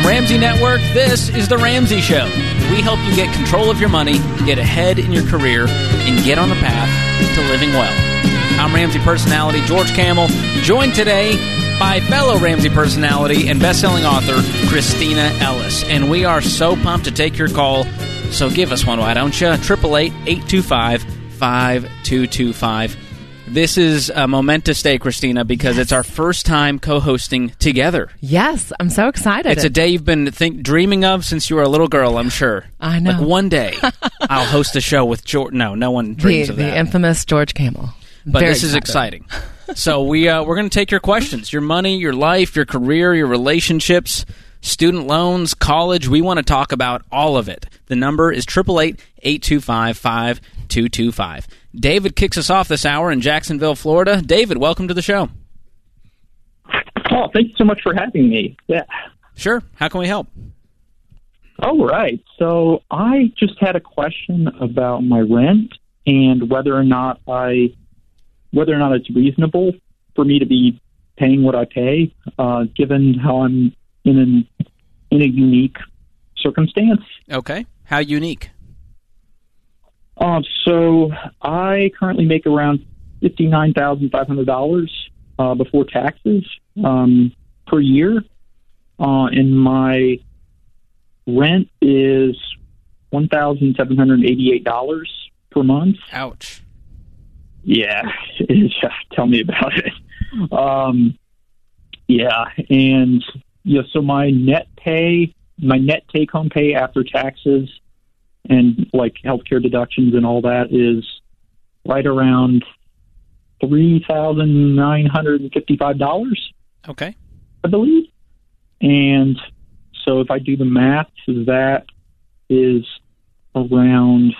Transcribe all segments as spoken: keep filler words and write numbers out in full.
Ramsey Network, this is The Ramsey Show. We help you get control of your money, get ahead in your career, and get on the path to living well. I'm Ramsey personality George Kamel, joined today by fellow Ramsey personality and best-selling author Christina Ellis. And we are so pumped to take your call, so give us one, why don't you? eight eight eight, eight two five, five two two five. This is a momentous day, Christina, because yes. It's our first time co-hosting together. Yes, I'm so excited. It's a day you've been think, dreaming of since you were a little girl, I'm sure. I know. Like one day, I'll host a show with George. No, no one dreams the, of that. The infamous George Kamel. But Very this excited. is exciting. So we, uh, we're going to take your questions, your money, your life, your career, your relationships, student loans, college. We want to talk about all of it. The number is eight eight eight, eight two five, five two two five. David kicks us off this hour in Jacksonville, Florida. David, welcome to the show. Oh, thank you so much for having me. Yeah. Sure. How can we help? All right. So I just had a question about my rent and whether or not I, whether or not it's reasonable for me to be paying what I pay, uh, given how I'm in an in a unique circumstance. Okay. How unique? Um, so I currently make around fifty-nine thousand five hundred dollars uh, before taxes um, per year, uh, and my rent is one thousand seven hundred eighty-eight dollars per month. Ouch. Yeah, yeah, tell me about it. Um, yeah, and yeah, so my net pay, my net take-home pay after taxes and like healthcare deductions and all that is right around three thousand nine hundred fifty-five dollars. Okay. I believe. And so if I do the math, that is around,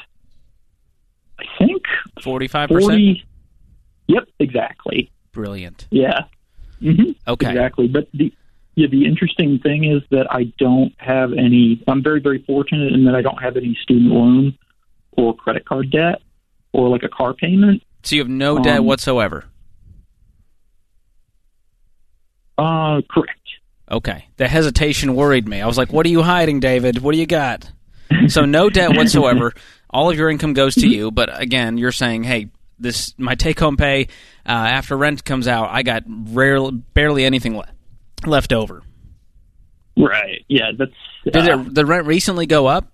I think, forty-five percent? forty. Yep, exactly. Brilliant. Yeah. Mm-hmm. Okay. Exactly. But the Yeah, the interesting thing is that I don't have any, I'm very, very fortunate in that I don't have any student loan or credit card debt or like a car payment. So you have no debt um, whatsoever? Uh, correct. Okay. The hesitation worried me. I was like, what are you hiding, David? What do you got? So no debt whatsoever. All of your income goes to you. But again, you're saying, hey, this my take-home pay, uh, after rent comes out, I got rarely, barely anything left. left over. Right. Yeah, that's uh, Did it, the rent recently go up?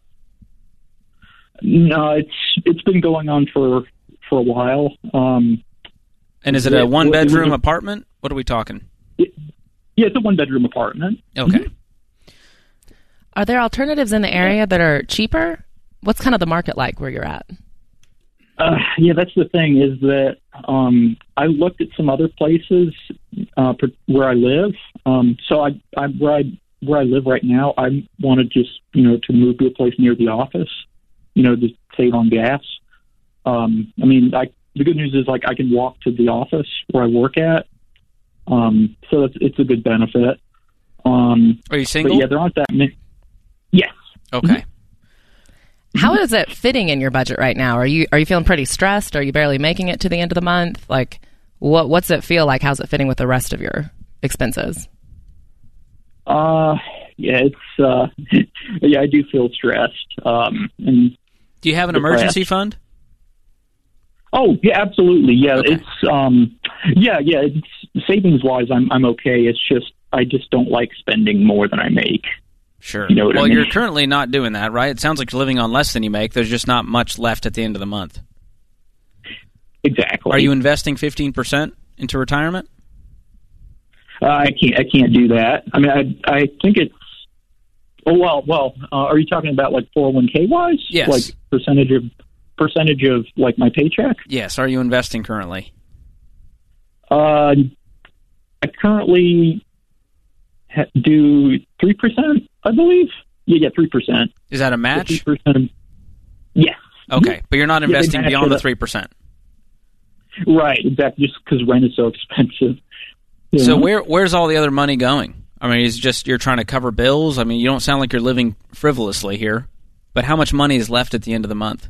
No, it's it's been going on for for a while. Um, and is it a one bedroom apartment? What are we talking? It, yeah, it's a one bedroom apartment. Okay. Mm-hmm. Are there alternatives in the area that are cheaper? What's kind of the market like where you're at? Uh, yeah, that's the thing is that um, I looked at some other places uh, where I live. Um, so I, I where I where I live right now, I want to just you know to move to a place near the office, you know, to save on gas. Um, I mean, I, the good news is like I can walk to the office where I work at, um, so it's it's a good benefit. Um, Are you single? But yeah, there aren't that many. Yes. Okay. Mm-hmm. How is it fitting in your budget right now? Are you are you feeling pretty stressed? Are you barely making it to the end of the month? Like, what what's it feel like? How's it fitting with the rest of your expenses? Uh, yeah, it's uh, yeah, I do feel stressed. Um, and do you have an depressed. emergency fund? Oh, yeah, absolutely. Yeah, Okay. it's um, yeah, yeah. It's, savings wise, I'm I'm okay. It's just I just don't like spending more than I make. Sure. You know what well, I mean? you're currently not doing that, right? It sounds like you're living on less than you make. There's just not much left at the end of the month. Exactly. Are you investing fifteen percent into retirement? Uh, I can't. I can't do that. I mean, I I think it's. Oh well, well. Uh, are you talking about like four oh one k wise? Yes. Like percentage of percentage of like my paycheck? Yes. Are you investing currently? Uh, I currently ha- do three percent, I believe. Yeah, yeah, three percent. Is that a match? Three percent. Yes. Okay, but you're not Yeah, they investing match beyond it the up. three percent. Right, exactly. Just because rent is so expensive. You So know? where where's all the other money going? I mean, is it just you're trying to cover bills? I mean, you don't sound like you're living frivolously here. But how much money is left at the end of the month?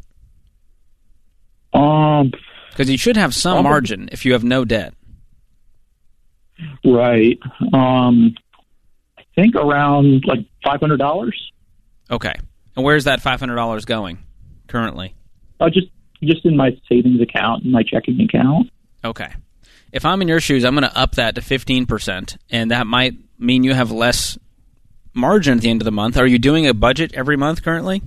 Um, Because you should have some Probably. margin if you have no debt. right. Um, I think around like five hundred dollars. Okay. And where's that five hundred dollars going currently? Uh, just just in my savings account, my checking account. Okay. If I'm in your shoes, I'm going to up that to fifteen percent, and that might mean you have less margin at the end of the month. Are you doing a budget every month currently?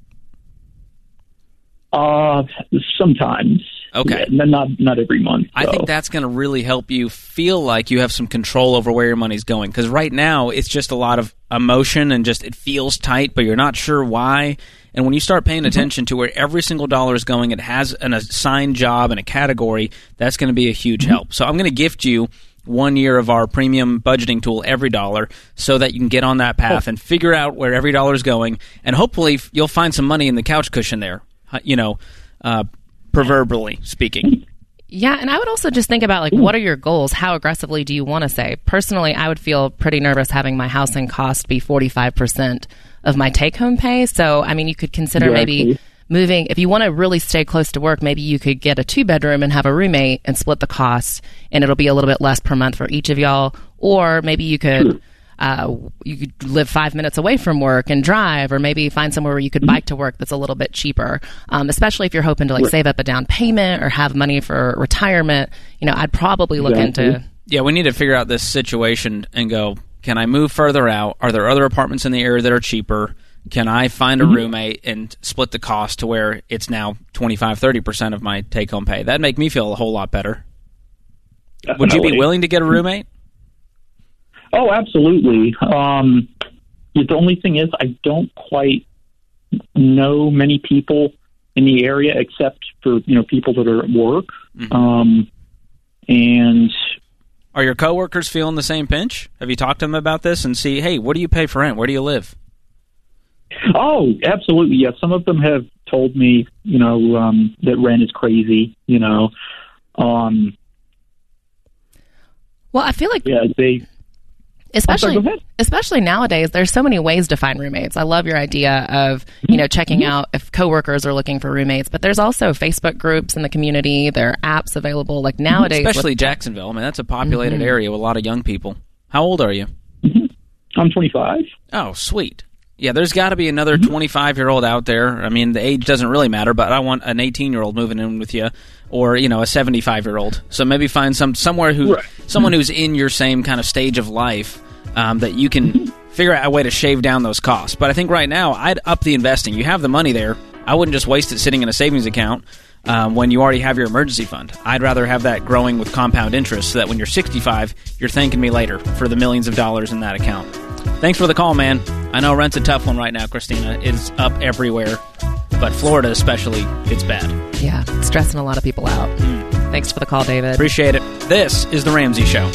Uh, sometimes. Okay. Yeah, not not every month. I so. think that's going to really help you feel like you have some control over where your money's going. Because right now, it's just a lot of emotion and just it feels tight, but you're not sure why. And when you start paying attention to where every single dollar is going, it has an assigned job and a category, that's going to be a huge mm-hmm. help. So I'm going to gift you one year of our premium budgeting tool, Every Dollar, so that you can get on that path oh. and figure out where every dollar is going. And hopefully you'll find some money in the couch cushion there, you know, uh, proverbially speaking. Yeah, and I would also just think about, like, what are your goals? How aggressively do you want to save? Personally, I would feel pretty nervous having my housing cost be forty-five percent of my take-home pay. So, I mean, you could consider exactly. maybe moving. If you want to really stay close to work, maybe you could get a two-bedroom and have a roommate and split the cost, and it'll be a little bit less per month for each of y'all. Or maybe you could... Sure. Uh, you could live five minutes away from work and drive, or maybe find somewhere where you could bike to work that's a little bit cheaper. Um, especially if you're hoping to like save up a down payment or have money for retirement. You know, I'd probably look exactly. into. Yeah, we need to figure out this situation and go, can I move further out? Are there other apartments in the area that are cheaper? Can I find a mm-hmm. roommate and split the cost to where it's now twenty-five, thirty percent of my take-home pay? That'd make me feel a whole lot better. Definitely. Would you be willing to get a roommate? Oh, absolutely. Um, the only thing is I don't quite know many people in the area except for, you know, people that are at work. Mm-hmm. Um, and are your coworkers feeling the same pinch? Have you talked to them about this and see, hey, what do you pay for rent? Where do you live? Oh, absolutely. Yeah. Some of them have told me, you know, um, that rent is crazy, you know. Um, well, I feel like... Yeah, they... Especially, especially nowadays, there's so many ways to find roommates. I love your idea of, you know, checking mm-hmm. out if coworkers are looking for roommates. But there's also Facebook groups in the community. There are apps available. Like nowadays, especially with, Jacksonville. I mean, that's a populated mm-hmm. area with a lot of young people. How old are you? Mm-hmm. I'm twenty-five. Oh, sweet. Yeah, there's got to be another twenty-five-year-old mm-hmm. out there. I mean, the age doesn't really matter, but I want an eighteen-year-old moving in with you, or you know, a seventy-five-year-old. So maybe find some somewhere who, right. someone who's in your same kind of stage of life. Um, that you can figure out a way to shave down those costs. But I think right now, I'd up the investing. You have the money there. I wouldn't just waste it sitting in a savings account um, when you already have your emergency fund. I'd rather have that growing with compound interest so that when you're sixty-five, you're thanking me later for the millions of dollars in that account. Thanks for the call, man. I know rent's a tough one right now, Christina. It's up everywhere. But Florida especially, it's bad. Yeah, it's stressing a lot of people out. Mm. Thanks for the call, David. Appreciate it. This is The Ramsey Show.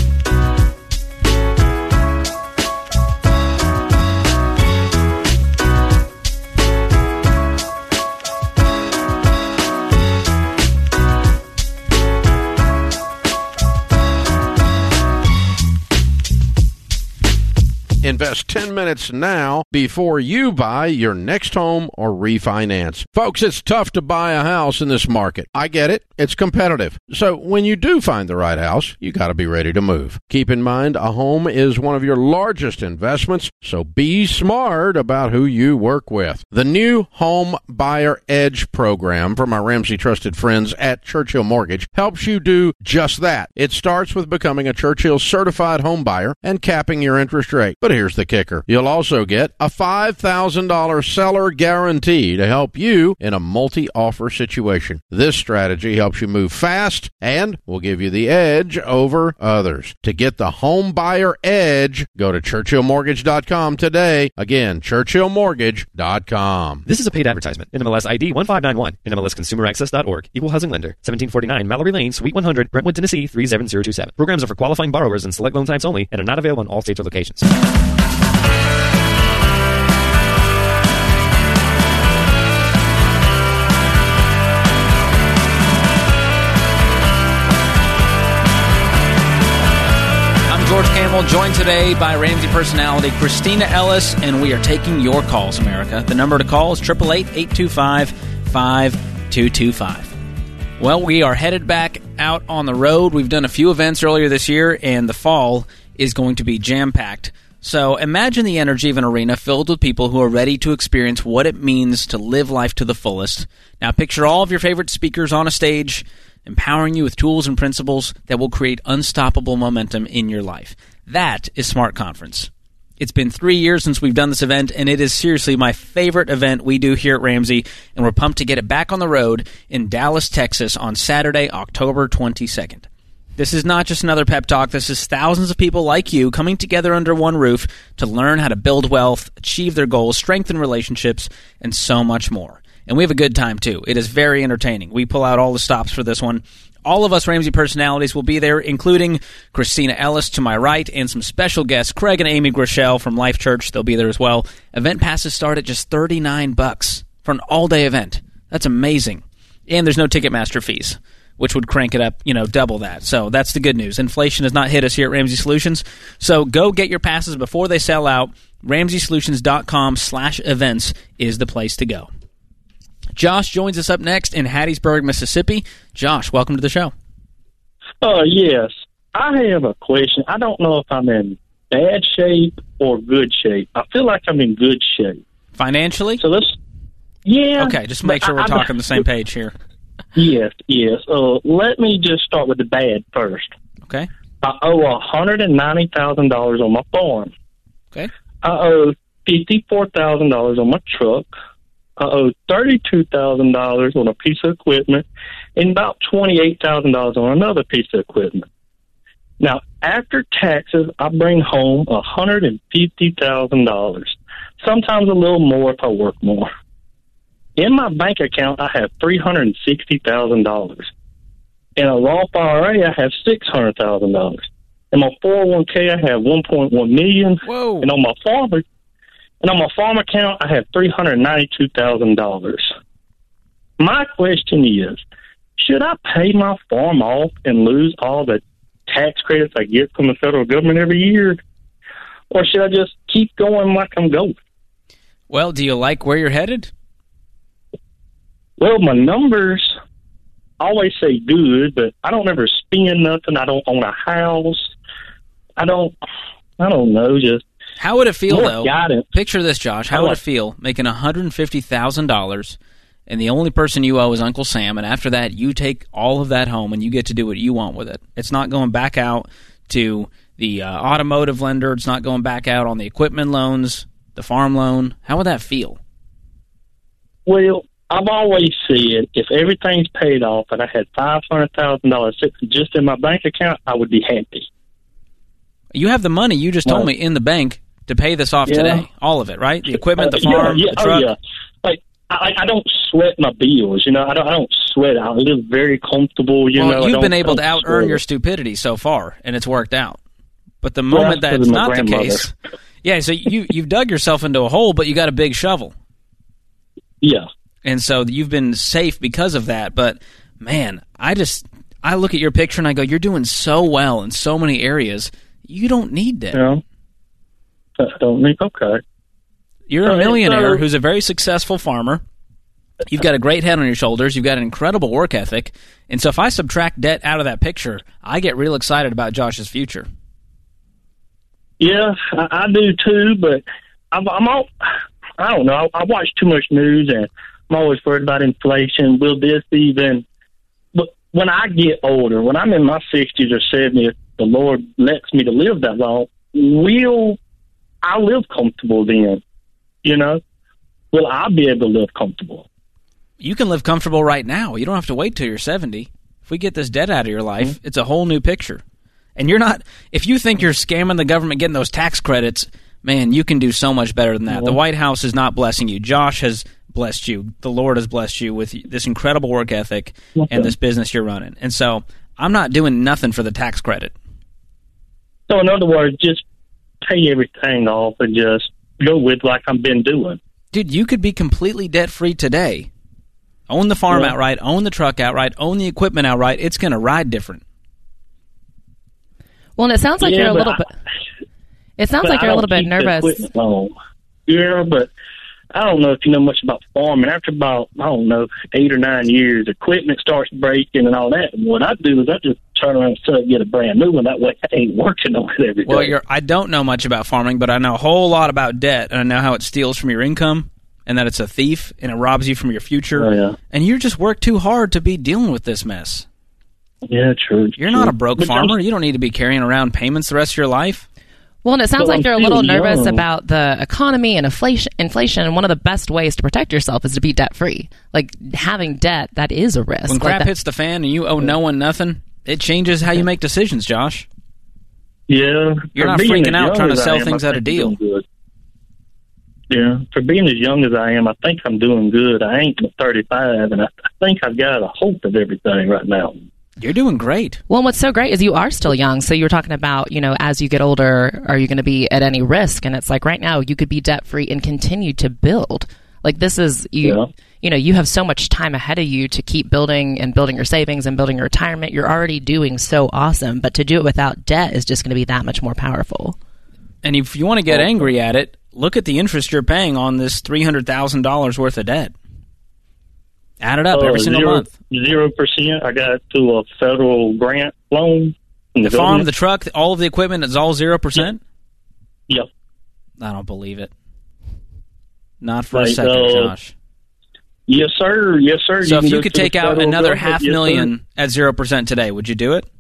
Invest ten minutes now before you buy your next home or refinance. Folks, it's tough to buy a house in this market. I get it. It's competitive. So when you do find the right house, you got to be ready to move. Keep in mind, a home is one of your largest investments, so be smart about who you work with. The new Home Buyer Edge program from our Ramsey trusted friends at Churchill Mortgage helps you do just that. It starts with becoming a Churchill certified home buyer and capping your interest rate. But here's the kicker. You'll also get a five thousand dollars seller guarantee to help you in a multi-offer situation. This strategy helps you move fast and will give you the edge over others. To get the Home Buyer Edge, go to Churchill Mortgage dot com today. Again, Churchill Mortgage dot com. This is a paid advertisement. N M L S I D one five nine one. N M L S Consumer Access dot org. Equal Housing Lender. seventeen forty-nine Mallory Lane, Suite one hundred, Brentwood, Tennessee three seven zero two seven. Programs are for qualifying borrowers and select loan types only and are not available in all states or locations. George Kamel, joined today by Ramsey personality Christina Ellis, and we are taking your calls, America. The number to call is eight eight eight, eight two five, five two two five. Well, we are headed back out on the road. We've done a few events earlier this year, and the fall is going to be jam-packed So imagine the energy of an arena filled with people who are ready to experience what it means to live life to the fullest. Now picture all of your favorite speakers on a stage, empowering you with tools and principles that will create unstoppable momentum in your life. That is Smart Conference. It's been three years since we've done this event, and it is seriously my favorite event we do here at Ramsey, and we're pumped to get it back on the road in Dallas, Texas on Saturday, October twenty-second. This is not just another pep talk. This is thousands of people like you coming together under one roof to learn how to build wealth, achieve their goals, strengthen relationships, and so much more. And we have a good time, too. It is very entertaining. We pull out all the stops for this one. All of us Ramsey personalities will be there, including Christina Ellis to my right and some special guests, Craig and Amy Grichelle from Life Church. They'll be there as well. Event passes start at just thirty-nine bucks for an all-day event. That's amazing. And there's no Ticketmaster fees, which would crank it up, you know, double that. So that's the good news. Inflation has not hit us here at Ramsey Solutions. So go get your passes before they sell out. Ramsey Solutions dot com slash events is the place to go. Josh joins us up next in Hattiesburg, Mississippi. Josh, welcome to the show. Uh, yes. I have a question. I don't know if I'm in bad shape or good shape. I feel like I'm in good shape. Financially? So let's, yeah. Okay, just make sure we're I, talking the same page here. Yes, yes. Uh, let me just start with the bad first. Okay. I owe one hundred ninety thousand dollars on my farm. Okay. I owe fifty-four thousand dollars on my truck. I owe thirty-two thousand dollars on a piece of equipment and about twenty-eight thousand dollars on another piece of equipment. Now, after taxes, I bring home one hundred fifty thousand dollars, sometimes a little more if I work more. In my bank account, I have three hundred sixty thousand dollars. In a Roth I R A, I have six hundred thousand dollars. In my four oh one k, I have one point one million dollars. Whoa. And on my farm, and on my farm account, I have three hundred ninety-two thousand dollars. My question is, should I pay my farm off and lose all the tax credits I get from the federal government every year? Or should I just keep going like I'm going? Well, do you like where you're headed? Well, my numbers always say good, but I don't ever spend nothing. I don't own a house. I don't, I don't know, just... How would it feel, More though? guidance. Picture this, Josh. How I would like- it feel making one hundred fifty thousand dollars and the only person you owe is Uncle Sam, and after that you take all of that home and you get to do what you want with it? It's not going back out to the uh, automotive lender. It's not going back out on the equipment loans, the farm loan. How would that feel? Well, I've always said if everything's paid off and I had five hundred thousand dollars just in my bank account, I would be happy. You have the money, you just told Well- me, in the bank to pay this off Yeah. today. All of it, right? The equipment, the Uh, farm, yeah, yeah, the truck. Oh, yeah. Like, I, I don't sweat my bills, you know. I don't, I don't sweat. I live very comfortable, you well, know. I you've don't- been able I to don't out-earn sweat your it. stupidity so far, and it's worked out. But the Well, moment that's that's because of my not the grandmother. case, yeah, so you, you've dug yourself into a hole, but you got a big shovel. Yeah. And so you've been safe because of that. But, man, I just, I look at your picture and I go, you're doing so well in so many areas. You don't need that. Yeah. I don't need, okay. You're So, a millionaire so- who's a very successful farmer. You've got a great head on your shoulders. You've got an incredible work ethic. And so if I subtract debt out of that picture, I get real excited about Josh's future. Yeah, I, I do too, but I'm, I'm all, I don't know. I, I watch too much news and I'm always worried about inflation. Will this even, but when I get older, when I'm in my sixties or seventies, if the Lord lets me to live that long, will I live comfortable then? You know, will I be able to live comfortable? You can live comfortable right now. You don't have to wait till you're seventy. If we get this debt out of your life, mm-hmm. it's a whole new picture. And you're not, if you think you're scamming the government getting those tax credits, man, you can do so much better than that. Mm-hmm. The White House is not blessing you. Josh has blessed you. The Lord has blessed you with this incredible work ethic okay. and this business you're running. And so I'm not doing nothing for the tax credit. So in other words, just pay everything off and just go with like I've been doing. Dude, you could be completely debt-free today. Own the farm yeah. outright, own the truck outright, own the equipment outright. It's going to ride different. Well, and it sounds like yeah, you're a little I, bit. It sounds like I you're a little bit keep nervous. Yeah, but I don't know if you know much about farming. After about, I don't know, eight or nine years, equipment starts breaking and all that. And what I do is I just turn around and sell it, get a brand new one. That way I ain't working on it every day. Well, you're, I don't know much about farming, but I know a whole lot about debt, and I know how it steals from your income and that it's a thief and it robs you from your future. Oh, yeah. And you just work too hard to be dealing with this mess. Yeah, true. You're true. not a broke But farmer. I'm- You don't need to be carrying around payments the rest of your life. Well, and it sounds But like I'm you're a little still nervous young. about the economy and inflation, inflation, and one of the best ways to protect yourself is to be debt-free. Like, having debt, that is a risk. When Like crap that- hits the fan and you owe no one nothing, it changes how you make decisions, Josh. Yeah. You're for not being freaking as out young trying to as I sell am, things I at a think deal. I'm doing good. Yeah, for being as young as I am, I think I'm doing good. I ain't thirty-five, and I, I think I've got a hope of everything right now. You're doing great. Well, and what's so great is you are still young. So you were talking about, you know, as you get older, are you going to be at any risk? And it's like right now you could be debt free and continue to build. Like this is you. Yeah. You know, you have so much time ahead of you to keep building and building your savings and building your retirement. You're already doing so awesome, but to do it without debt is just going to be that much more powerful. And if you want to get angry at it, look at the interest you're paying on this three hundred thousand dollars worth of debt. Add it up Uh, every single zero, month. Zero percent. I got to a federal grant loan. from The farm, government. the truck, all of the equipment is all zero percent? Yep. I don't believe it. Not for a Like, second, uh, Josh. Yes, sir. Yes, sir. So if can you go could to the take out federal another government. half Yes, sir. million at zero percent today, would you do it?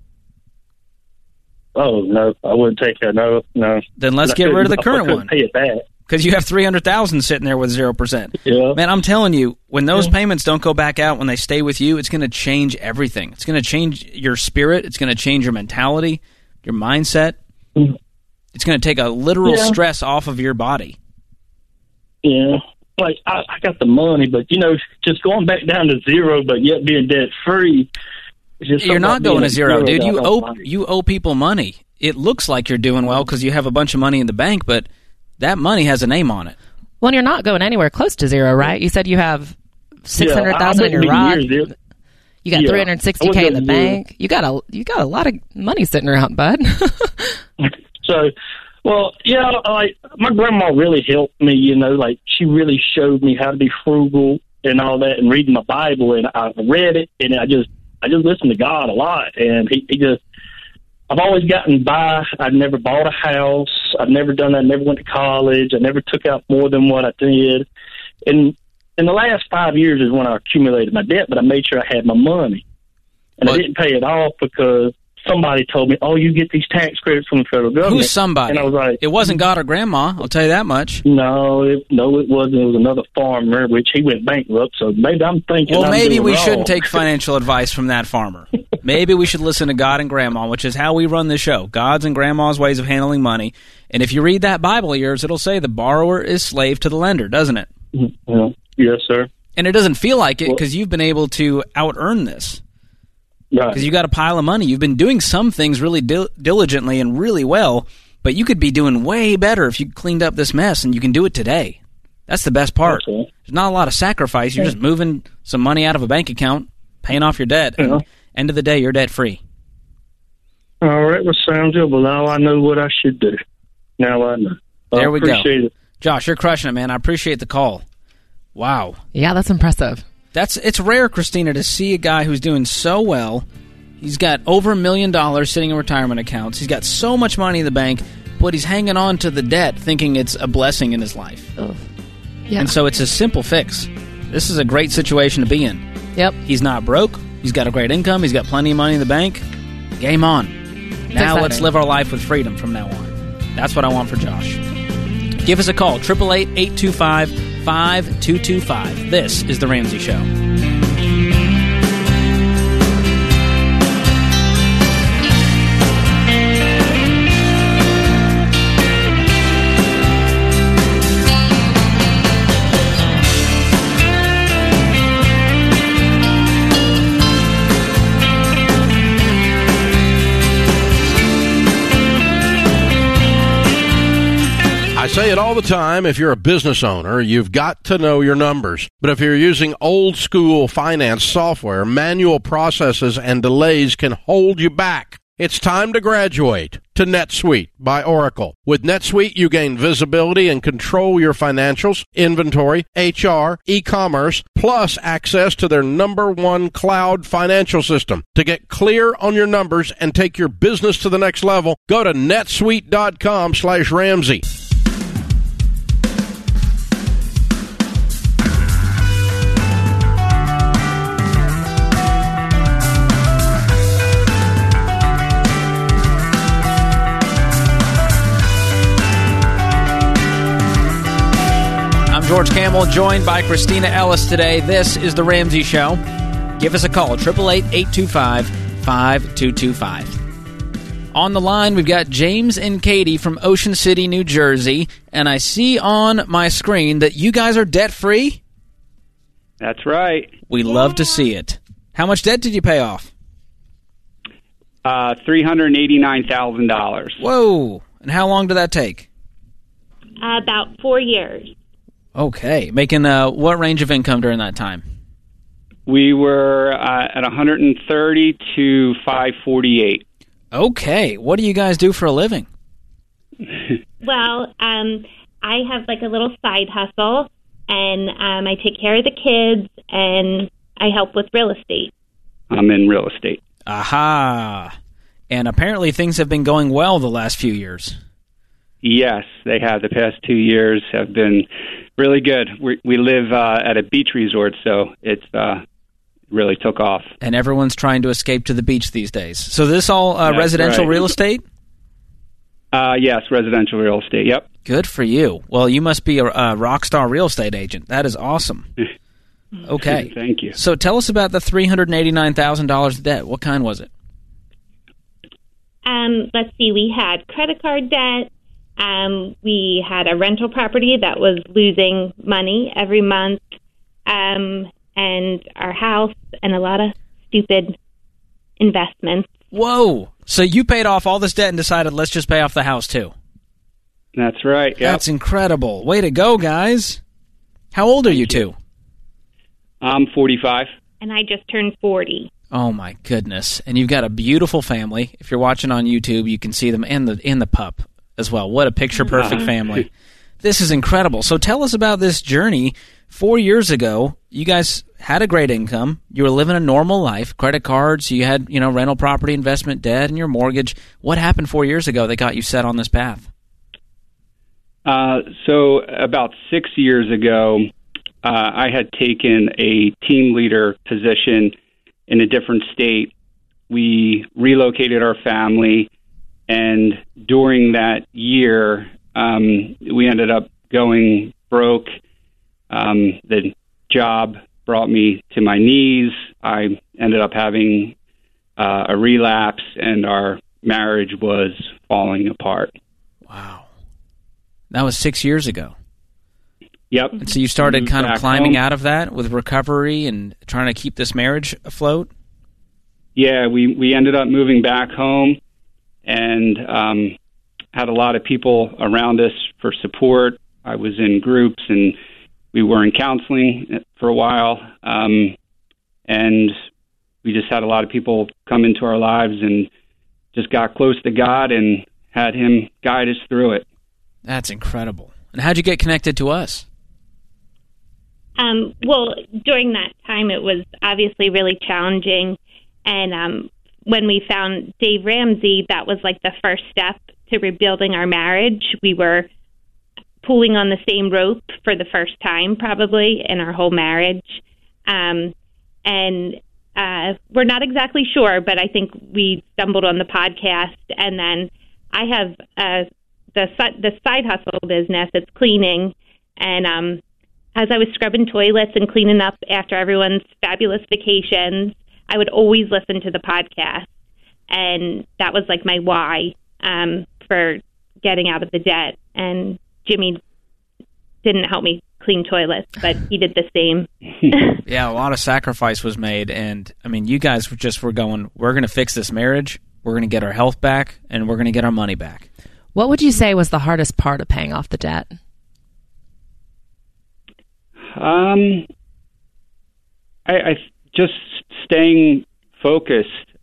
Oh no, I wouldn't take that. No, no. Then let's I get rid of the couldn't- I current couldn't one. Pay it back. Because you have three hundred thousand dollars sitting there with zero percent. Yeah. Man, I'm telling you, when those payments don't go back out, when they stay with you, it's going to change everything. It's going to change your spirit. It's going to change your mentality, your mindset. Mhm. It's going to take a literal Yeah. stress off of your body. Yeah. Like I, I got the money, but you know, just going back down to zero, but yet being debt free. You're not going to zero, dude. You owe owe. you owe people money. It looks like you're doing well because you have a bunch of money in the bank, but that money has a name on it. Well, and you're not going anywhere close to zero, right? You said you have six hundred thousand in your Roth. You got Yeah. three hundred sixty I k in wouldn't the go zero. bank. You got a you got a lot of money sitting around, bud. So, well, yeah, like my grandma really helped me. You know, like she really showed me how to be frugal and all that, and reading my Bible. And I read it, and I just, I just listened to God a lot, and he, he just. I've always gotten by. I've never bought a house. I've never done that. I never went to college. I never took out more than what I did. And in the last five years is when I accumulated my debt, but I made sure I had my money. And But- I didn't pay it off because somebody told me, oh, you get these tax credits from the federal government. Who's somebody? And I was like, It wasn't God or Grandma, I'll tell you that much. no, it, no, it wasn't. It was another farmer, which he went bankrupt. So maybe I'm thinking. Well, I'm maybe doing we wrong. shouldn't take financial advice from that farmer. Maybe we should listen to God and Grandma, which is how we run this show. God's and Grandma's ways of handling money. And if you read that Bible of yours, it'll say the borrower is slave to the lender, doesn't it? Yeah. Yes, sir. And it doesn't feel like it Well- because you've been able to out-earn this. Right. Because you got a pile of money. You've been doing some things really dil- diligently and really well, but you could be doing way better if you cleaned up this mess, and you can do it today. That's the best part. Okay. There's not a lot of sacrifice. You're just moving some money out of a bank account, paying off your debt, and Yeah. end of the day, you're debt-free. All right, well, sounds good. Well, now I know what I should do. Now I know. There I we go. appreciate it. Josh, you're crushing it, man. I appreciate the call. Wow. Yeah, that's impressive. That's it's rare, Christina, to see a guy who's doing so well. He's got over a million dollars sitting in retirement accounts. He's got so much money in the bank, but he's hanging on to the debt thinking it's a blessing in his life. Yeah. And so it's a simple fix. This is a great situation to be in. Yep. He's not broke. He's got a great income. He's got plenty of money in the bank. Game on. Now let's exciting. live our life with freedom from now on. That's what I want for Josh. Give us a call, eight eight eight, eight two five, five two two five. This is The Ramsey Show. I say it all the time, if you're a business owner, you've got to know your numbers. But if you're using old school finance software, manual processes and delays can hold you back. It's time to graduate to NetSuite by Oracle. With NetSuite, you gain visibility and control your financials, inventory, H R, e-commerce, plus access to their number one cloud financial system. To get clear on your numbers and take your business to the next level, go to netsuite.com slash Ramsey. George Kamel, joined by Christina Ellis today. This is The Ramsey Show. Give us a call, eight eight eight, eight two five, five two two five. On the line, we've got James and Katie from Ocean City, New Jersey, and I see on my screen that you guys are debt-free? That's right. We love to see it. How much debt did you pay off? Uh, three hundred eighty-nine thousand dollars. Whoa. And how long did that take? Uh, about four years. Okay. Making uh, what range of income during that time? We were uh, at one hundred thirty to five forty-eight. Okay. What do you guys do for a living? Well, um, I have like a little side hustle, and um, I take care of the kids, and I help with real estate. I'm in real estate. Aha. And apparently things have been going well the last few years. Yes, they have. The past two years have been really good. We, we live uh, at a beach resort, so it's uh, really took off. And everyone's trying to escape to the beach these days. So this all uh, residential right. real estate? Uh, yes, residential real estate, yep. Good for you. Well, you must be a, a rock star real estate agent. That is awesome. Okay. Thank you. So tell us about the three hundred eighty-nine thousand dollars debt. What kind was it? Um, let's see. We had credit card debt. Um, we had a rental property that was losing money every month, um, and our house, and a lot of stupid investments. Whoa. So you paid off all this debt and decided, let's just pay off the house, too. That's right. Yep. That's incredible. Way to go, guys. How old are you two? I'm forty-five. And I just turned forty. Oh, my goodness. And you've got a beautiful family. If you're watching on YouTube, you can see them and the, and the pup as well. What a picture-perfect family. This is incredible. So tell us about this journey. Four years ago, you guys had a great income. You were living a normal life, credit cards, you had, you know, rental property, investment debt, and your mortgage. What happened four years ago that got you set on this path? Uh, so about six years ago, uh, I had taken a team leader position in a different state. We relocated our family, and during that year, um, we ended up going broke. Um, the job brought me to my knees. I ended up having uh, a relapse, and our marriage was falling apart. Wow. That was six years ago. Yep. And so you started Moved kind of back climbing home. out of that with recovery and trying to keep this marriage afloat? Yeah, we, we ended up moving back home, and um, had a lot of people around us for support. I was in groups, and we were in counseling for a while, um, and we just had a lot of people come into our lives and just got close to God and had Him guide us through it. That's incredible. And how'd you get connected to us? Um, well, during that time, it was obviously really challenging. And um, when we found Dave Ramsey, that was like the first step to rebuilding our marriage. We were pulling on the same rope for the first time, probably, in our whole marriage. Um, and uh, we're not exactly sure, but I think we stumbled on the podcast. And then I have uh, the, the side hustle business. It's cleaning. And um, as I was scrubbing toilets and cleaning up after everyone's fabulous vacations, I would always listen to the podcast. And that was like my why um, for getting out of the debt. And Jimmy didn't help me clean toilets, but he did the same. Yeah, a lot of sacrifice was made. And, I mean, you guys just were going, we're going to fix this marriage, we're going to get our health back, and we're going to get our money back. What would you say was the hardest part of paying off the debt? Um, I, I just staying focused.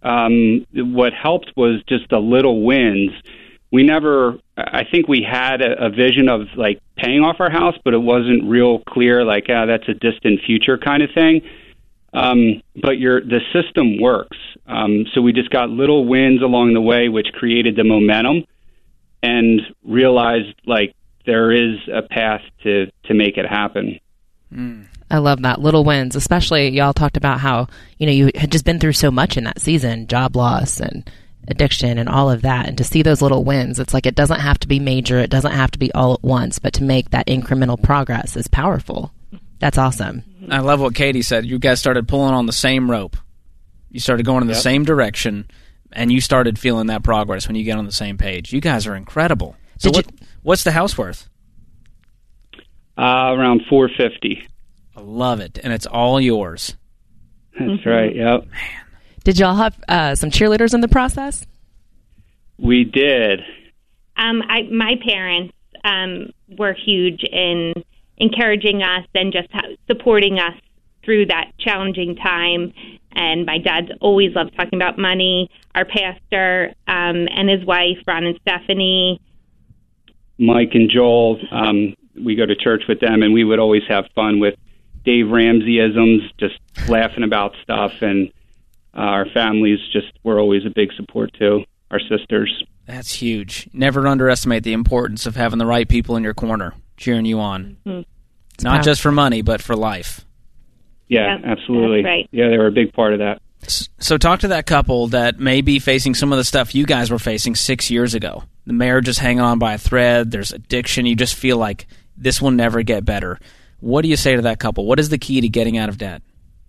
Um, what helped was just the little wins. We never, I think we had a, a vision of like paying off our house, but it wasn't real clear, like, ah, that's a distant future kind of thing. Um, but your the system works. Um, so we just got little wins along the way, which created the momentum, and realized like there is a path to, to make it happen. Mm. I love that. Little wins, especially y'all talked about how, you know, you had just been through so much in that season, job loss and addiction and all of that. And to see those little wins, it's like it doesn't have to be major. It doesn't have to be all at once, but to make that incremental progress is powerful. That's awesome. I love what Katie said. You guys started pulling on the same rope. You started going in the yep. same direction, and you started feeling that progress when you get on the same page. You guys are incredible. So what, you, what's the house worth? Uh, around four hundred fifty thousand dollars. I love it, and it's all yours. That's mm-hmm. right, yep. Man. Did y'all have uh, some cheerleaders in the process? We did. Um, I, my parents um, were huge in encouraging us and just ha- supporting us through that challenging time. And my dad always loved talking about money. Our pastor um, and his wife, Ron and Stephanie. Mike and Joel, um, we go to church with them, and we would always have fun with Dave Ramsey-isms, just laughing about stuff. And uh, our families just were always a big support, too, our sisters. That's huge. Never underestimate the importance of having the right people in your corner cheering you on. Mm-hmm. Not just for money, but for life. Yeah, yeah, absolutely. That's right. Yeah, they were a big part of that. So talk to that couple that may be facing some of the stuff you guys were facing six years ago. The marriage is hanging on by a thread. There's addiction. You just feel like this will never get better. What do you say to that couple? What is the key to getting out of debt?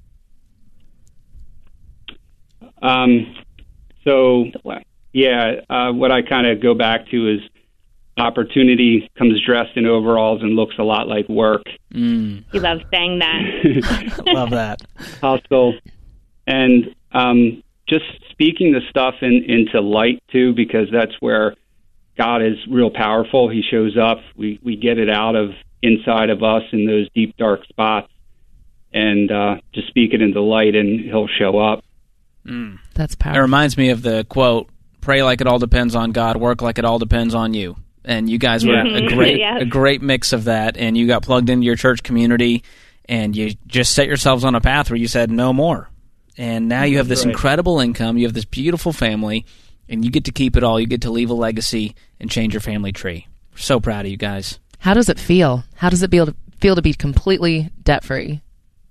Um. So, yeah, uh, what I kind of go back to is opportunity comes dressed in overalls and looks a lot like work. Mm. He loves saying that. Love that. Hustle. And um, just speaking the stuff in, into light, too, because that's where God is real powerful. He shows up. We, we get it out of inside of us in those deep, dark spots, and uh, just speak it into light, and he'll show up. Mm. That's powerful. It reminds me of the quote, pray like it all depends on God, work like it all depends on you. And you guys were yeah. a great yes. a great mix of that, and you got plugged into your church community, and you just set yourselves on a path where you said no more. And now you have this right. incredible income, you have this beautiful family, and you get to keep it all. You get to leave a legacy and change your family tree. We're so proud of you guys. How does it feel? How does it feel to, feel to be completely debt-free?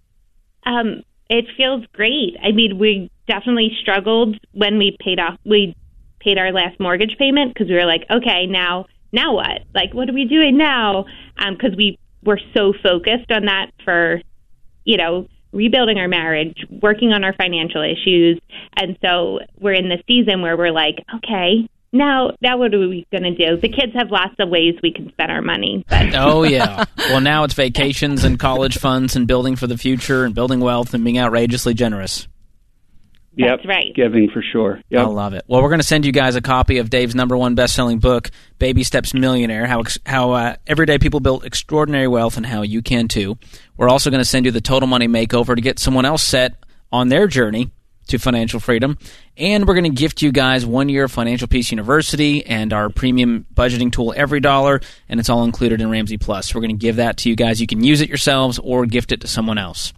Um, it feels great. I mean, we definitely struggled when we paid off. We paid our last mortgage payment because we were like, okay, now... Now what? Like, what are we doing now? Because um, we were so focused on that for, you know, rebuilding our marriage, working on our financial issues. And so we're in the season where we're like, okay, now, now what are we going to do? The kids have lots of ways we can spend our money. But. Oh, yeah. Well, now it's vacations and college funds and building for the future and building wealth and being outrageously generous. Yep, that's right. Giving for sure. Yep. I love it. Well, we're going to send you guys a copy of Dave's number one best-selling book, Baby Steps Millionaire, how how uh, everyday people build extraordinary wealth and how you can too. We're also going to send you the Total Money Makeover to get someone else set on their journey to financial freedom. And we're going to gift you guys one year of Financial Peace University and our premium budgeting tool, Every Dollar, and it's all included in Ramsey Plus. We're going to give that to you guys. You can use it yourselves or gift it to someone else.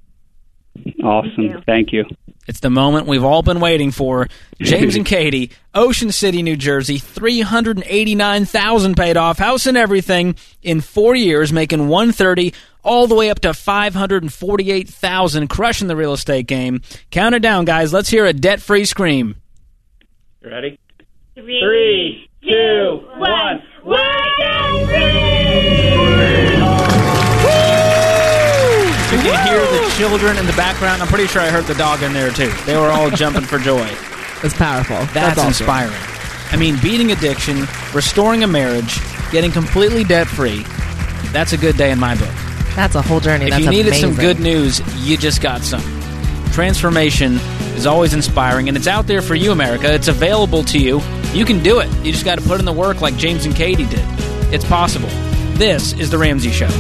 Awesome. Thank you. Thank you. It's the moment we've all been waiting for. James and Katie, Ocean City, New Jersey, three hundred eighty-nine thousand dollars paid off, house and everything, in four years, making one hundred thirty thousand dollars all the way up to five hundred forty-eight thousand dollars, crushing the real estate game. Count it down, guys. Let's hear a debt-free scream. You ready? Three, Three two, one. We're debt-free! You can hear the children in the background. I'm pretty sure I heard the dog in there, too. They were all jumping for joy. It's powerful. That's, That's awesome. inspiring. I mean, beating addiction, restoring a marriage, getting completely debt-free, that's a good day in my book. That's a whole journey. If That's you needed amazing. some good news, you just got some. Transformation is always inspiring, and it's out there for you, America. It's available to you. You can do it. You just got to put in the work like James and Katie did. It's possible. This is The Ramsey Show.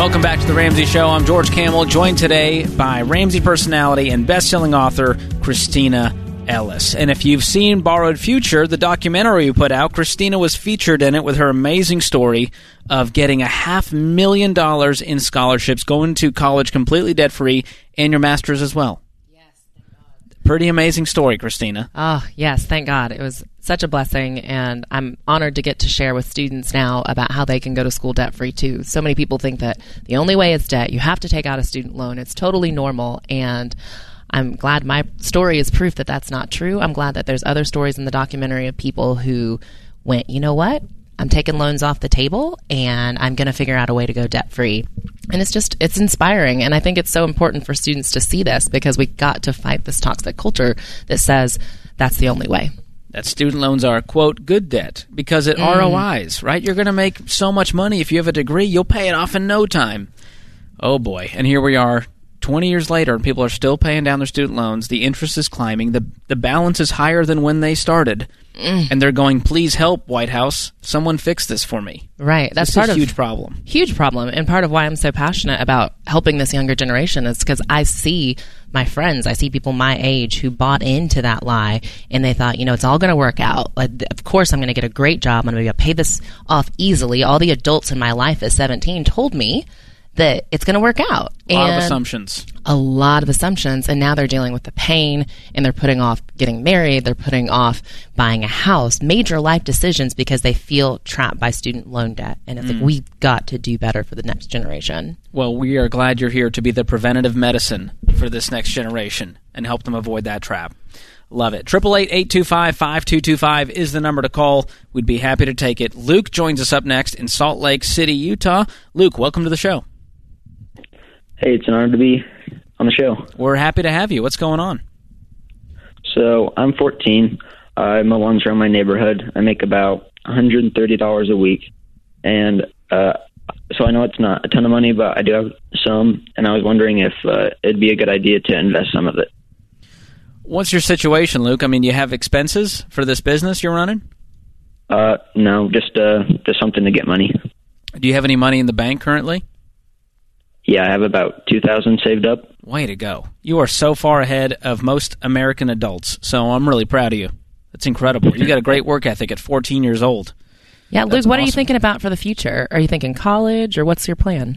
Welcome back to The Ramsey Show. I'm George Kamel, joined today by Ramsey personality and best-selling author Christina Ellis. And if you've seen Borrowed Future, the documentary we put out, Christina was featured in it with her amazing story of getting a half million dollars in scholarships, going to college completely debt-free, and your master's as well. Yes, thank God. Pretty amazing story, Christina. Oh, yes, thank God. It was such a blessing, and I'm honored to get to share with students now about how they can go to school debt-free, too. So many people think that the only way is debt. You have to take out a student loan. It's totally normal, and I'm glad my story is proof that that's not true. I'm glad that there's other stories in the documentary of people who went, you know what? I'm taking loans off the table, and I'm going to figure out a way to go debt-free. And it's just, it's inspiring. And I think it's so important for students to see this because we got to fight this toxic culture that says that's the only way. That student loans are, quote, good debt because it mm. R O Is, right? You're going to make so much money. If you have a degree, you'll pay it off in no time. Oh, boy. And here we are twenty years later, and people are still paying down their student loans. The interest is climbing. The the balance is higher than when they started. Mm. And they're going, please help, White House. Someone fix this for me. Right. That's this part is a of huge problem. Huge problem. And part of why I'm so passionate about helping this younger generation is because I see my friends, I see people my age who bought into that lie and they thought, you know, it's all going to work out. Like, of course, I'm going to get a great job. I'm going to pay this off easily. All the adults in my life at seventeen told me that it's going to work out. A lot and of assumptions. A lot of assumptions. And now they're dealing with the pain and they're putting off getting married. They're putting off buying a house, major life decisions because they feel trapped by student loan debt. And it's mm. like, we've got to do better for the next generation. Well, we are glad you're here to be the preventative medicine for this next generation and help them avoid that trap. Love it. eight eight eight, eight two five, five two two five is the number to call. We'd be happy to take it. Luke joins us up next in Salt Lake City, Utah. Luke, welcome to the show. Hey, it's an honor to be on the show. We're happy to have you. What's going on? So I'm fourteen. I mow lawns around my neighborhood. I make about one hundred thirty dollars a week. And uh, so I know it's not a ton of money, but I do have some. And I was wondering if uh, it'd be a good idea to invest some of it. What's your situation, Luke? I mean, you have expenses for this business you're running? Uh, no, just uh, just something to get money. Do you have any money in the bank currently? Yeah, I have about two thousand dollars saved up. Way to go. You are so far ahead of most American adults, so I'm really proud of you. That's incredible. You got a great work ethic at fourteen years old. Yeah, Luke, That's what awesome. are you thinking about for the future? Are you thinking college, or what's your plan?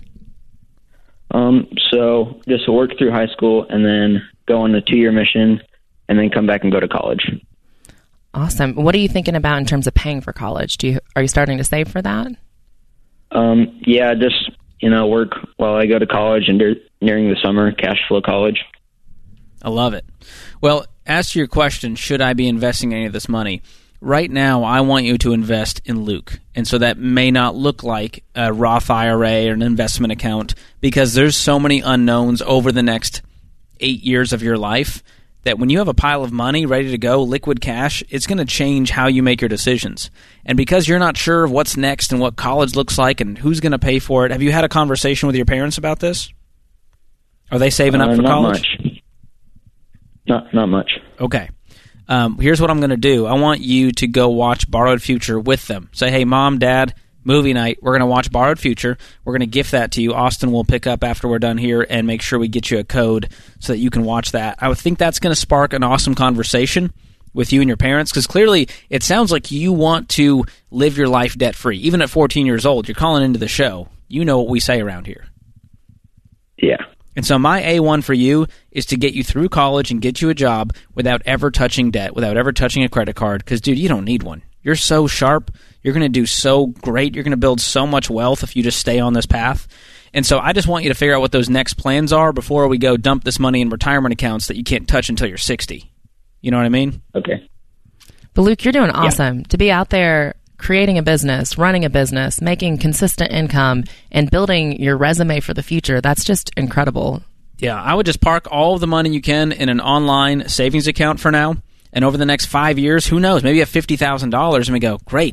Um, so just work through high school and then go on a two-year mission and then come back and go to college. Awesome. What are you thinking about in terms of paying for college? Do you Are you starting to save for that? Um, yeah, just... You know, work while I go to college and dur- during the summer, cash flow college. I love it. Well, as to your question, should I be investing any of this money? Right now, I want you to invest in Luke. And so that may not look like a Roth I R A or an investment account because there's so many unknowns over the next eight years of your life that when you have a pile of money ready to go, liquid cash, it's going to change how you make your decisions. And because you're not sure of what's next and what college looks like and who's going to pay for it, have you had a conversation with your parents about this? Are they saving up uh, for not college? Much. Not not much. Okay. Um, here's what I'm going to do. I want you to go watch Borrowed Future with them. Say, hey, Mom, Dad, movie night. We're going to watch Borrowed Future. We're going to gift that to you. Austin will pick up after we're done here and make sure we get you a code so that you can watch that. I would think that's going to spark an awesome conversation with you and your parents because clearly it sounds like you want to live your life debt-free. Even at fourteen years old, you're calling into the show. You know what we say around here. Yeah. And so my A one for you is to get you through college and get you a job without ever touching debt, without ever touching a credit card because, dude, you don't need one. You're so sharp. You're going to do so great. You're going to build so much wealth if you just stay on this path. And so I just want you to figure out what those next plans are before we go dump this money in retirement accounts that you can't touch until you're sixty. You know what I mean? Okay. But Luke, you're doing awesome. Yeah. To be out there creating a business, running a business, making consistent income, and building your resume for the future, that's just incredible. Yeah, I would just park all of the money you can in an online savings account for now. And over the next five years, who knows, maybe you have fifty thousand dollars and we go, great,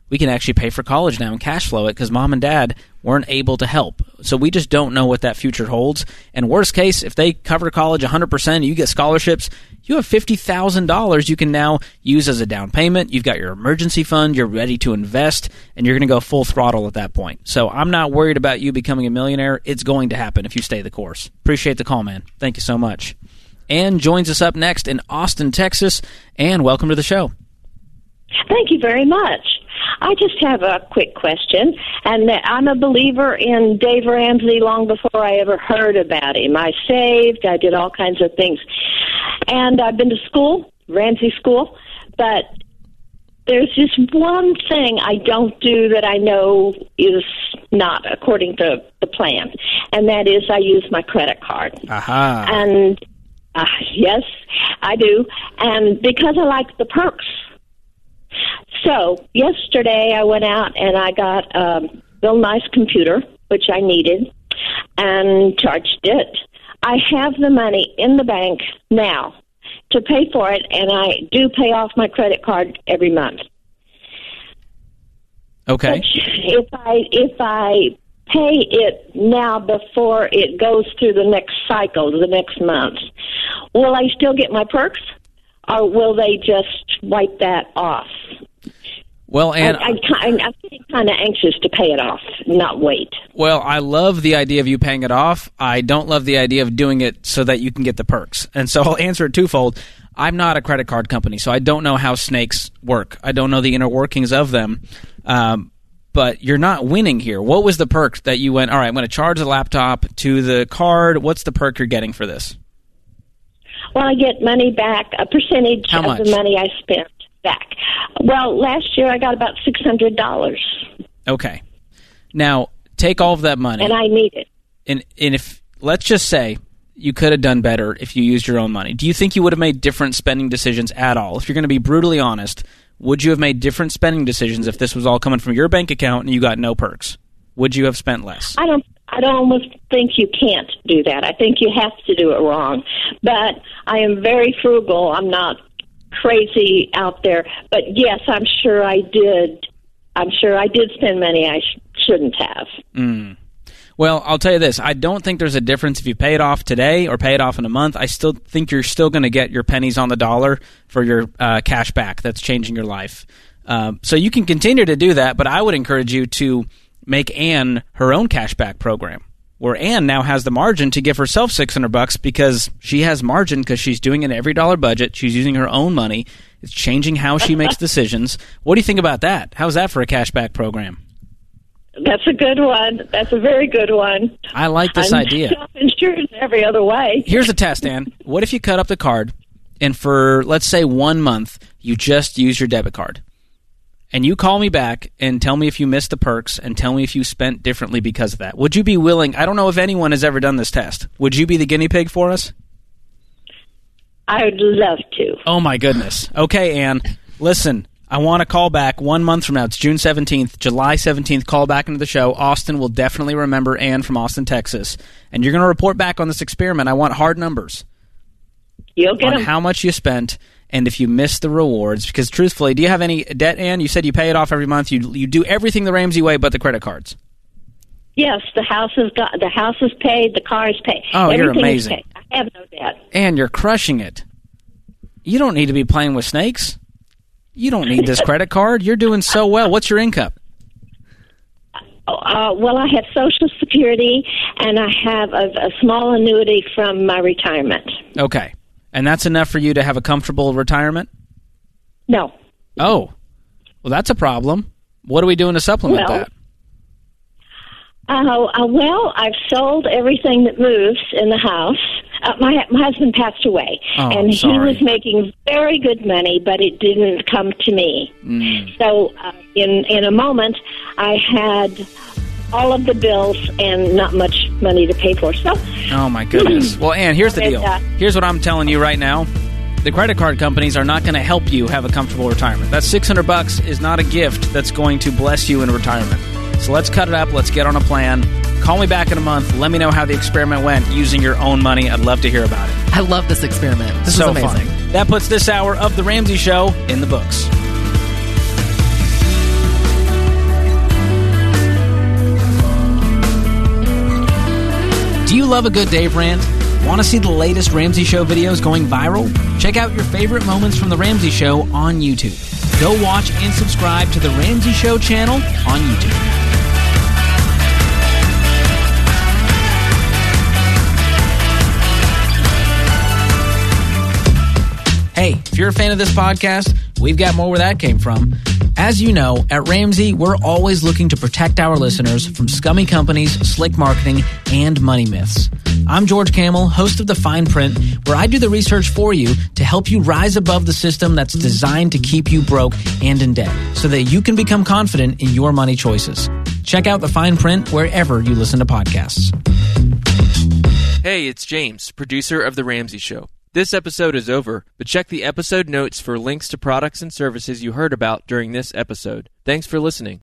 we can actually pay for college now and cash flow it because mom and dad weren't able to help. So we just don't know what that future holds. And worst case, if they cover college one hundred percent and you get scholarships, you have fifty thousand dollars you can now use as a down payment. You've got your emergency fund. You're ready to invest, and you're going to go full throttle at that point. So I'm not worried about you becoming a millionaire. It's going to happen if you stay the course. Appreciate the call, man. Thank you so much. Ann joins us up next in Austin, Texas. Ann, welcome to the show. Thank you very much. I just have a quick question, and I'm a believer in Dave Ramsey long before I ever heard about him. I saved, I did all kinds of things, and I've been to school, Ramsey School, but there's just one thing I don't do that I know is not according to the plan, and that is I use my credit card. Aha. And uh, yes, I do, and because I like the perks. So yesterday I went out and I got a real nice computer, which I needed, and charged it. I have the money in the bank now to pay for it, and I do pay off my credit card every month. Okay. Which if I if I pay it now before it goes through the next cycle, the next month, will I still get my perks, or will they just wipe that off? Well, and I, I, I'm getting kind of anxious to pay it off, not wait. Well, I love the idea of you paying it off. I don't love the idea of doing it so that you can get the perks. And so I'll answer it twofold. I'm not a credit card company, so I don't know how snakes work. I don't know the inner workings of them. Um, but you're not winning here. What was the perk that you went, all right, I'm going to charge the laptop to the card. What's the perk you're getting for this? Well, I get money back, a percentage How of much? the money I spent back. Well, last year I got about six hundred dollars. Okay. Now, take all of that money. And I need it. And, and if, let's just say, you could have done better if you used your own money. Do you think you would have made different spending decisions at all? If you're going to be brutally honest, would you have made different spending decisions if this was all coming from your bank account and you got no perks? Would you have spent less? I don't I don't almost think you can't do that. I think you have to do it wrong. But I am very frugal. I'm not crazy out there. But yes, I'm sure I did. I'm sure I did spend money I sh- shouldn't have. Mm. Well, I'll tell you this. I don't think there's a difference if you pay it off today or pay it off in a month. I still think you're still going to get your pennies on the dollar for your uh, cash back that's changing your life. Um, so you can continue to do that, but I would encourage you to make Ann her own cashback program, where Ann now has the margin to give herself six hundred bucks because she has margin because she's doing an every dollar budget. She's using her own money. It's changing how she makes decisions. What do you think about that? How's that for a cashback program? That's a good one. That's a very good one. I like this I'm idea. Self-insured every other way. Here's a test, Ann. What if you cut up the card and for, let's say, one month, you just use your debit card? And you call me back and tell me if you missed the perks and tell me if you spent differently because of that. Would you be willing? I don't know if anyone has ever done this test. Would you be the guinea pig for us? I would love to. Oh, my goodness. Okay, Ann. Listen, I want to call back one month from now. It's June seventeenth, July seventeenth. Call back into the show. Austin will definitely remember Ann from Austin, Texas. And you're going to report back on this experiment. I want hard numbers. You'll get on them. How much you spent and if you missed the rewards. Because truthfully, do you have any debt, Ann? You said you pay it off every month. You you do everything the Ramsey way but the credit cards. Yes, the house is got, the house is paid, the car is paid. Oh, Everything you're is amazing. paid. I have no debt. Ann, you're crushing it. You don't need to be playing with snakes. You don't need this credit card. You're doing so well. What's your income? Uh, well, I have Social Security, and I have a, a small annuity from my retirement. Okay. And that's enough for you to have a comfortable retirement? No. Oh. Well, that's a problem. What are we doing to supplement Well, that? Uh, uh, well, I've sold everything that moves in the house. Uh, my my husband passed away, Oh, and he sorry. was making very good money, but it didn't come to me. Mm. So uh, in in a moment, I had all of the bills and not much money to pay for. So, Oh, my goodness. Well, Ann, here's the And, deal. uh, Here's what I'm telling you right now. The credit card companies are not going to help you have a comfortable retirement. That six hundred bucks is not a gift that's going to bless you in retirement. So let's cut it up. Let's get on a plan. Call me back in a month. Let me know how the experiment went using your own money. I'd love to hear about it. I love this experiment. This so is amazing. fun. That puts this hour of The Ramsey Show in the books. Do you love a good Dave rant? Want to see the latest Ramsey Show videos going viral? Check out your favorite moments from The Ramsey Show on YouTube. Go watch and subscribe to The Ramsey Show channel on YouTube. Hey, if you're a fan of this podcast, we've got more where that came from. As you know, at Ramsey, we're always looking to protect our listeners from scummy companies, slick marketing, and money myths. I'm George Kamel, host of The Fine Print, where I do the research for you to help you rise above the system that's designed to keep you broke and in debt, so that you can become confident in your money choices. Check out The Fine Print wherever you listen to podcasts. Hey, it's James, producer of The Ramsey Show. This episode is over, but check the episode notes for links to products and services you heard about during this episode. Thanks for listening.